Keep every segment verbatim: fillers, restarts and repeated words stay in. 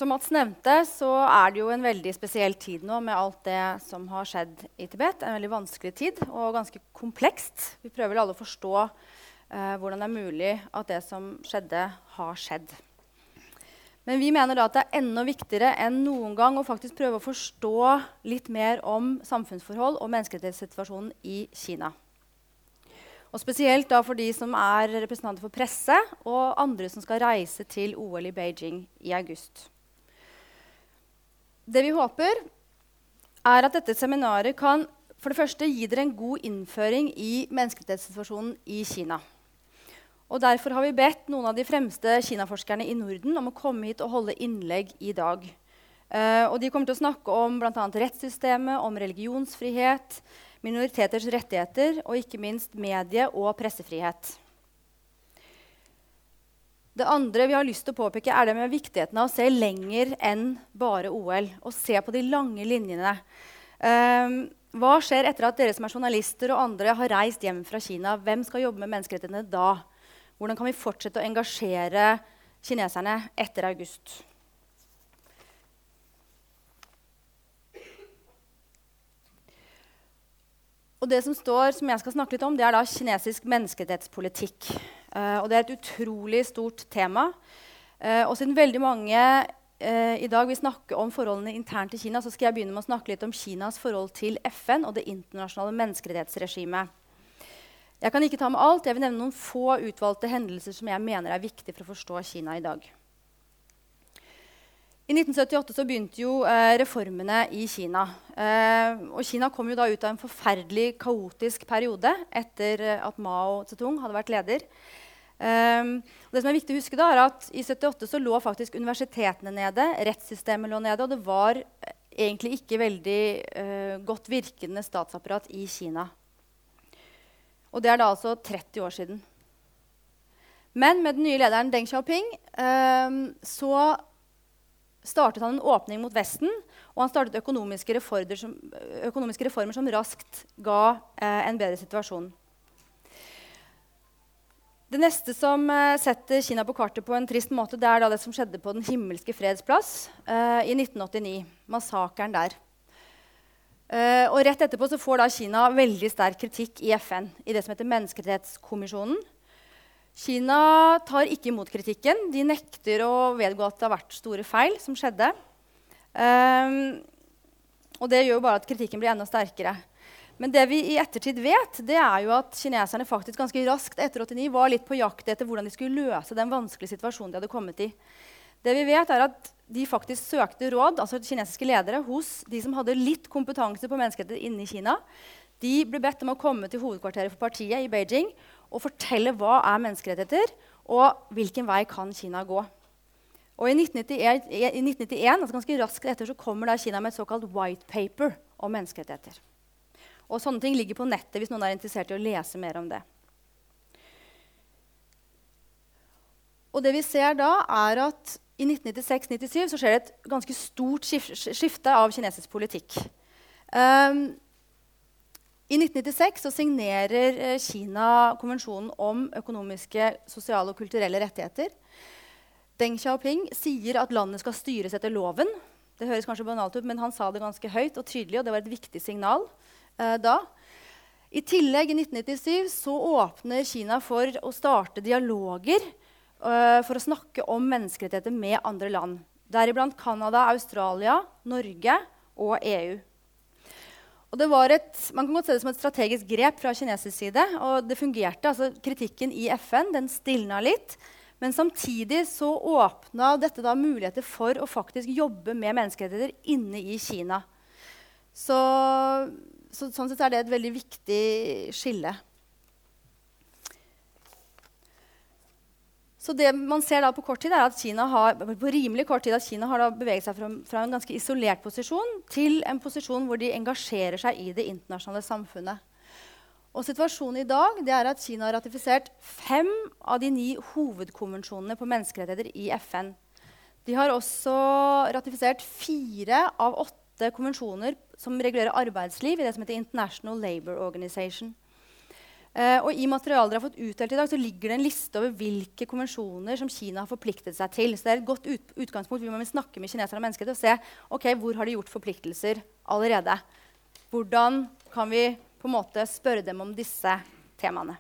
Som Mats nevnte, så er det jo en veldig spesiell tid nå med alt det som har skjedd i Tibet. En veldig vanskelig tid og ganske komplekst. Vi prøver vel alle å forstå eh, hvordan det er mulig at det som skjedde, har skjedd. Men vi mener da at det er enda viktigere enn noen gang å faktisk prøve å forstå litt mer om samfunnsforhold og menneskerettighetssituasjonen i Kina. Og spesielt da for de som er representanter for presse og andre som skal reise til O L i Beijing i august. Det vi håper er at dette seminaret kan for det første gi dere en god innføring i menneskerettighetssituasjonen i Kina. Og derfor har vi bedt noen av de fremste Kina-forskerne i Norden om å komme hit og holde innlegg i dag. Uh, og de kommer til å snakke om blant annet rettssystemet, om religionsfrihet, minoriteters rettigheter og ikke minst medie- og pressefrihet. Det andre vi har lyst til å påpeke er det med viktigheten av å se lenger enn bare O L, og se på de lange linjene. Um, hva skjer etter at dere som er journalister og andre har reist hjem fra Kina? Hvem skal jobbe med menneskerettighetene da? Hvordan kan vi fortsette å engasjere kineserne etter august? Og det som står, som jeg skal snakke litt om, det er da kinesisk menneskerettighetspolitikk. Uh, og det er et utrolig stort tema. Uh, og siden veldig mange uh, i dag vil snakke om forholdene internt i Kina, så skal jeg begynne med å snakke litt om Kinas forhold til F N og det internasjonale menneskerettighetsregimet. Jeg kan ikke ta med alt. Jeg vil nevne noen få utvalgte hendelser som jeg mener er viktige for å forstå Kina i dag. I nitten syttiåtte så begynte jo eh, reformene i Kina. Eh, og Kina kom jo da ut av en forferdelig kaotisk periode etter eh, at Mao Zedong hadde vært leder. Eh, og det som er viktig å huske da, er at i syttiåtte så lå faktisk universitetene nede, rettssystemet lå nede, og det var eh, egentlig ikke veldig eh, godt virkende statsapparat i Kina. Og det er da altså tretti år siden. Men med den nye lederen Deng Xiaoping eh, så startet han en åpning mot Vesten, og han startet økonomiske reformer som, økonomiske reformer som raskt ga eh, en bedre situasjon. Det neste som eh, setter Kina på kartet på en trist måte, det er da det som skjedde på Den himmelske freds plass eh, i nitten åttini, massakren der. Eh, og rett etterpå så får da Kina veldig sterk kritikk i F N, i det som heter Menneskerettighetskommisjonen. Kina tar ikke imot kritikken. De nekter å vedgå at det har vært store feil som skjedde. Um, og det gjør jo bare at kritikken blir enda sterkere. Men det vi i ettertid vet, det er jo at kineserne faktisk ganske raskt etter åttini var litt på jakt etter hvordan de skulle løse den vanskelige situasjonen de hadde kommet i. Det vi vet er at de faktisk søkte råd, altså kinesiske ledere, hos de som hadde litt kompetanse på menneskerettigheter inne i Kina. De ble bedt om å komme til hovedkvarteret for partiet i Beijing og fortelle hva er menneskerettigheter, og hvilken vei kan Kina gå. Og i nitten nittien, altså ganske raskt etter, så kommer da Kina med et såkalt white paper om menneskerettigheter. Og sånne ting ligger på nettet hvis noen er interessert i å lese mer om det. Og det vi ser da er at i nitten nittiseks nittisju så skjer det et ganske stort skifte av kinesisk politikk. Um, I nitten nittiseks så signerer eh, Kina konvensjonen om økonomiske, sosiale og kulturelle rettigheter. Deng Xiaoping sier at landet skal styres etter loven. Det høres kanskje banalt ut, men han sa det ganske høyt og tydelig, og det var et viktig signal eh, da. I tillegg i nitten nittisju så åpner Kina for å starte dialoger eh, for å snakke om menneskerettigheter med andre land. Deriblant Canada, Australia, Norge og E U. Og det var et, man kan godt se det som et strategisk grep fra kinesisk side, og det fungerte. Altså, kritikken i F N den stilna litt, men samtidig så åpna dette da muligheter for å faktisk jobbe med menneskerettigheter inne i Kina. Så, så sånn sett er det et veldig viktig skille. Så det man ser da på kort tid er at Kina har, på rimelig kort tid at Kina har da beveget seg fra, fra en ganske isolert posisjon til en posisjon hvor de engasjerer seg i det internasjonale samfunnet. Og situasjonen i dag det er at Kina har ratifisert fem av de ni hovedkonvensjonene på menneskerettigheter i F N. De har også ratifisert fire av åtte konvensjoner som regulerer arbeidsliv i det som heter International Labour Organization. Eh, og I materialet dere har fått utdelt i dag, så ligger det en liste over hvilke konvensjoner som Kina har forpliktet seg til. Så det er et godt ut utgangspunkt. Vi må snakke med kineserne og mennesker og se okay, hvor har de gjort forpliktelser allerede. Hvordan kan vi på en måte spørre dem om disse temaene.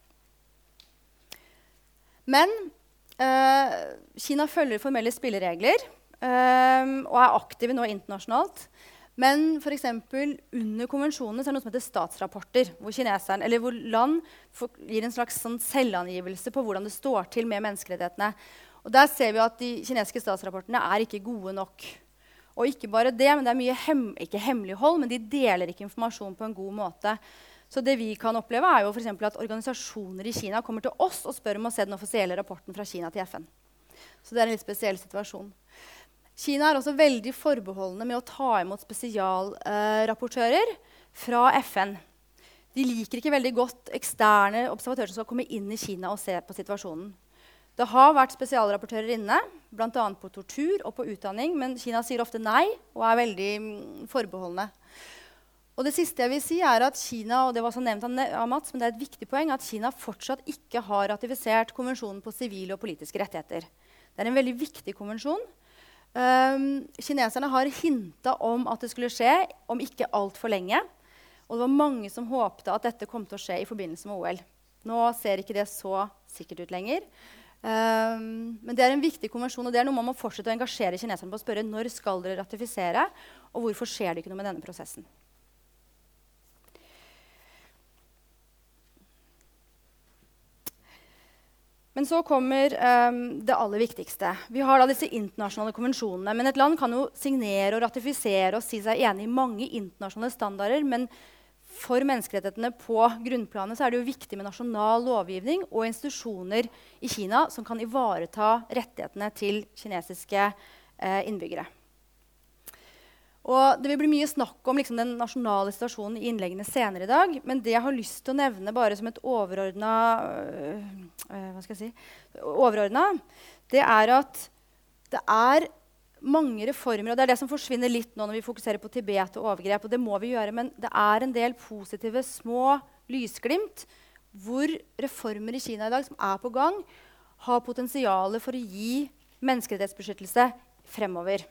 Men eh, Kina følger formelle spilleregler eh, og er aktive nå internasjonalt. Men for eksempel, under konvensjonene så er det noe som heter statsrapporter, hvor, eller hvor land får, gir en slags sånn selvangivelse på hvordan det står til med menneskerettighetene. Og der ser vi at de kinesiske statsrapportene er ikke gode nok. Og ikke bare det, men det er mye hem ikke hemmelighold, men de deler ikke informasjon på en god måte. Så det vi kan oppleve er jo for eksempel at organisasjoner i Kina kommer til oss og spør om å se den offisielle rapporten fra Kina til F N. Så det er en litt spesiell situasjon. Kina er også veldig forbeholdne med å ta imot spesialrapportører eh, fra F N. De liker ikke veldig godt eksterne observatører som skal komme inn i Kina og se på situasjonen. Det har vært spesialrapportører inne, blant annet på tortur og på utdanning, men Kina sier ofte nei og er veldig mm, forbeholdne. Og det siste jeg vil si er at Kina, og det var også nevnt av Mats, men det er et viktig poeng, at Kina fortsatt ikke har ratifisert konvensjonen på sivile og politiske rettigheter. Det er en veldig viktig konvensjon. Um, kineserne har hintet om at det skulle skje, om ikke alt for lenge. Og det var mange som håpte at dette kom til å skje i forbindelse med O L. Nå ser ikke det så sikkert ut lenger. Um, men det er en viktig konvensjon, og det er noe man må fortsette å engasjere kineserne på å spørre når skal dere ratifisere, og hvorfor skjer det ikke noe med denne prosessen. Men så kommer um, det aller viktigste. Vi har da disse internasjonale konvensjonene. Men et land kan jo signere og ratifisere og si seg enig i mange internasjonale standarder. Men for menneskerettighetene på grunnplanet så er det jo viktig med nasjonal lovgivning og institusjoner i Kina som kan ivareta rettighetene til kinesiske eh, innbyggere. Og det vil bli mye snakk om liksom, den nasjonale situasjonen i innleggene senere i dag. Men det jeg har lyst til å nevne bare som et overordna, øh, øh, hva skal jeg si, overordna, det er at det er mange reformer, og det er det som forsvinner litt nå når vi fokuserer på Tibet og overgrep, og det må vi gjøre, men det er en del positive, små lysglimt, hvor reformer i Kina i dag som er på gang, har potensial for å gi menneskerettighetsbeskyttelse fremover.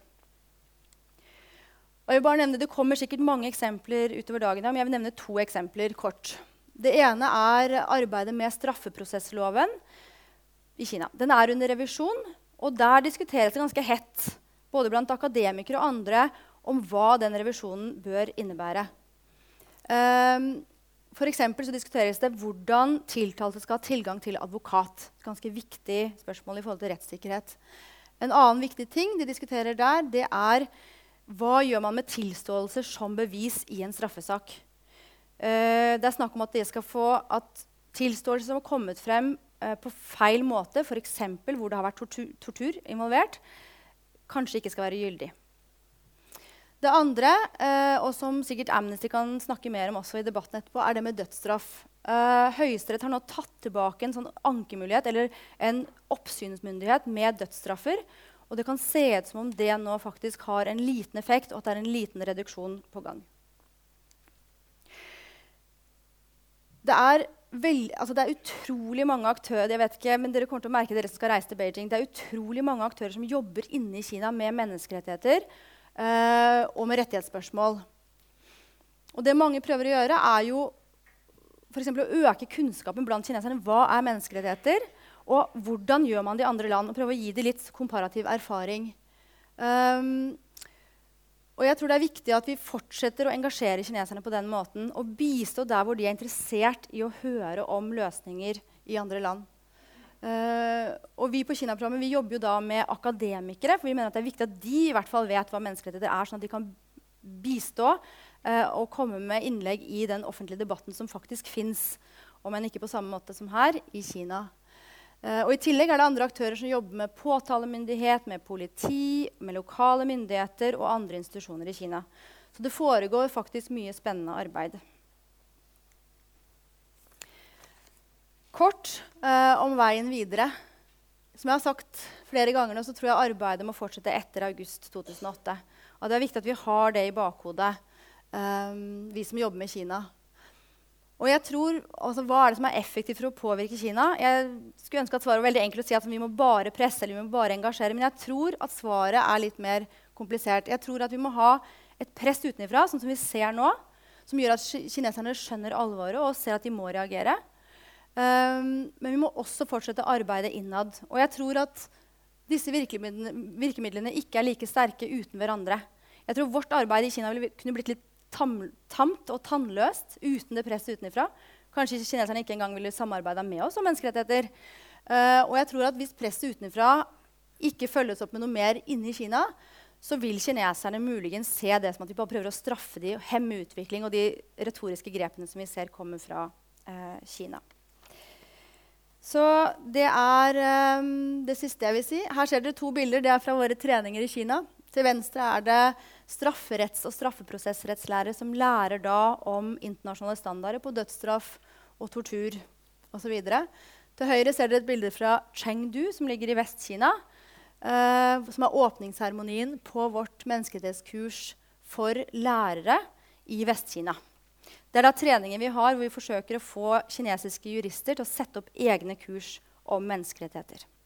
Og jeg vil bare nevne, det kommer sikkert mange eksempler utover dagen, men jeg vil nevne to eksempler kort. Det ene er arbeidet med straffeprosessloven i Kina. Den er under revisjon, og der diskuteres det ganske hett, både blant akademikere og andre, om hva den revisjonen bør innebære. Um, for eksempel så diskuteres det hvordan tiltalte skal ha tilgang til advokat. Ganske viktig spørsmål i forhold til rettssikkerhet. En annen viktig ting de diskuterer der, det er hva gjør man med tilståelser som bevis i en straffesak? Uh, det er snakk om at det skal få at tilståelser som har kommet frem uh, på feil måte, for eksempel hvor det har vært tortur, tortur involvert, kanskje ikke skal være gyldig. Det andre, uh, og som sikkert Amnesty kan snakke mer om også i debatten etterpå, er det med dødsstraff. Uh, Høyesterett har nå tatt tilbake en sånn ankemulighet, eller en oppsynsmyndighet med dødsstraffer, og det kan se ut som om det nå faktisk har en liten effekt, og at det er en liten reduksjon på gang. Det er, veld, altså det er utrolig mange aktører, jeg vet ikke, men dere kommer til å merke dere som skal reise til Beijing, det er utrolig mange aktører som jobber inne i Kina med menneskerettigheter uh, og med rettighetsspørsmål. Og det mange prøver å gjøre er jo for eksempel å øke kunnskapen blant kineserne. Hva er menneskerettigheter? Og hvordan gjør man det i andre land? Og prøve å gi dem litt komparativ erfaring. Um, og jeg tror det er viktig at vi fortsetter å engasjere kineserne på den måten, og bistå der hvor de er interessert i å høre om løsninger i andre land. Uh, og vi på Kina-programmet vi jobber jo da med akademikere, for vi mener at det er viktig at de i hvert fall vet hva menneskerettigheter er, sånn at de kan bistå uh, og komme med innlegg i den offentlige debatten som faktisk finnes, om enn ikke på samme måte som her i Kina. Uh, og I tillegg er det andre aktører som jobber med påtalemyndighet, med politi, med lokale myndigheter og andre institusjoner i Kina. Så det foregår faktisk mye spennende arbeid. Kort uh, om veien videre. Som jeg har sagt flere ganger nå, så tror jeg arbeidet må fortsette etter august to tusen og åtte. Og det er viktig at vi har det i bakhodet, um, vi som jobber med Kina. Og jeg tror, altså, hva er det som er effektivt for å påvirke Kina? Jeg skulle ønske at svaret var veldig enkelt å si at vi må bare presse eller vi må bare engasjere. Men jeg tror at svaret er litt mer komplisert. Jeg tror at vi må ha et press utenfra, sånn som vi ser nå, som gjør at kineserne skjønner alvoret og ser at de må reagere. Um, men vi må også fortsette å arbeide innad. Og jeg tror at disse virkemidlene, virkemidlene ikke er like sterke uten hverandre. Jeg tror vårt arbeid i Kina ville kunne blitt litt tam, tamt og tannløst uten det presset utenfra. Kanskje kineserne ikke engang ville samarbeide med oss om menneskerettigheter. Uh, og jeg tror at hvis presset utenfra ikke følges opp med noe mer inne i Kina, så vil kineserne muligens se det som at vi bare prøver å straffe de, hemme utvikling og de retoriske grepene som vi ser kommer fra uh, Kina. Så det er um, det siste jeg vil si. Her ser dere to bilder. Det er fra våre treninger i Kina. Til venstre er det strafferetts- og straffeprosessrettslære som lærer da om internasjonale standarder på dødsstraff og tortur osv. Til høyre ser dere et bilde fra Chengdu, som ligger i Vest-Kina, uh, som er åpningsseremonien på vårt menneskerettighetskurs for lærere i Vest-Kina. Det er da treningen vi har, hvor vi forsøker å få kinesiske jurister til å sette opp egne kurs om menneskerettigheter.